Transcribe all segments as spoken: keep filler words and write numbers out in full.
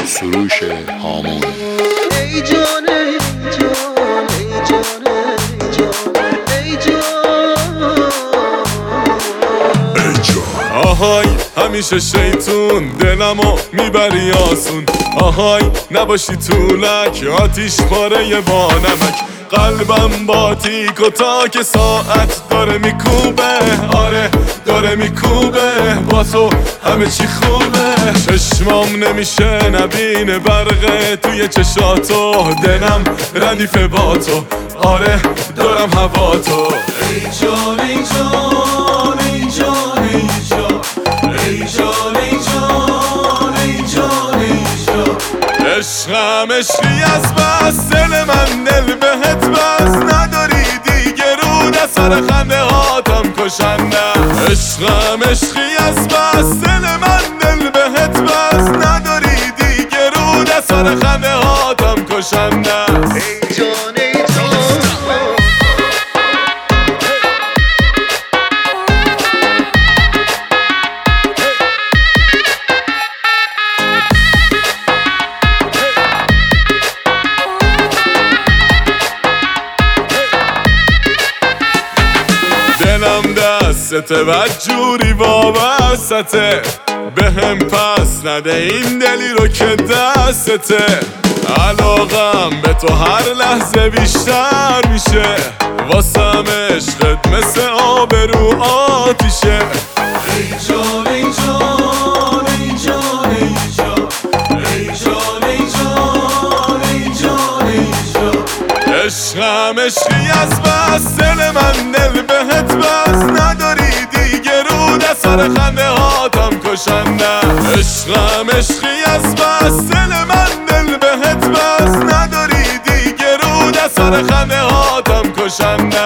سروش هامون. ای جان ای جان ای جان ای جان ای جان. آهای همیشه شیطون دلمو میبری آسون. آهای نباشی طولک آتیش پاره با نمک. قلبم با تیک و تاک ساعت داره میکوبه. آره داره میکوبه با تو همه چی خوبه. چشمام نمیشه نبینه برقه توی چشاتو. دلم ردیفه با تو. آره دارم هوا تو. ای جان ای جان ای جان ای جان ای جان ای جان ای جان ای جان. عشقم عشقی از بس دل من دل بهت بس. نداری دیگه رو سر خنده هاتم کشنده. عشقم عشقی از بس دل من دل بهت بس. نداری دیگه رو سر خنده هاتم کشنده. ای جان ای جان. دلم دستته و جوری وابستته. به هم پس نده این دلی رو که دستته. علاقم به تو هر لحظه بیشتر میشه. واسم عشقت مثل آب رو آتیشه. ای جان ای جان ای جان ای جان ای جان ای جان ای جان ای جان. عشقم عشقی از بس دل من دل بهت بس. نداری دیگه رو سر خنده هاتم کشنده. عشقم عشقی از بس دل من دل بهت بس. نداری دیگه رو سر خنده هاتم کشنده.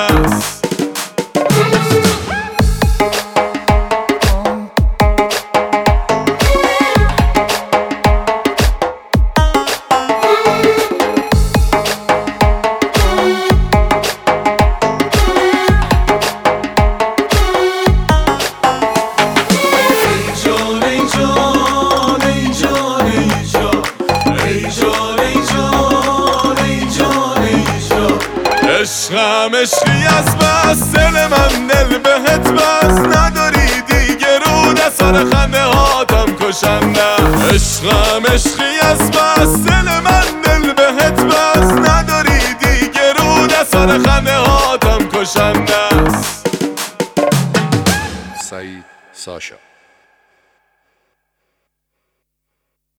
عشقم عشقی از بس دل من دل بهت بس. نداری دیگه رو سر خنده هاتم کشنده. عشقم عشقی از بس دل من دل بهت بس. نداری دیگه رو سر خنده هاتم کشنده.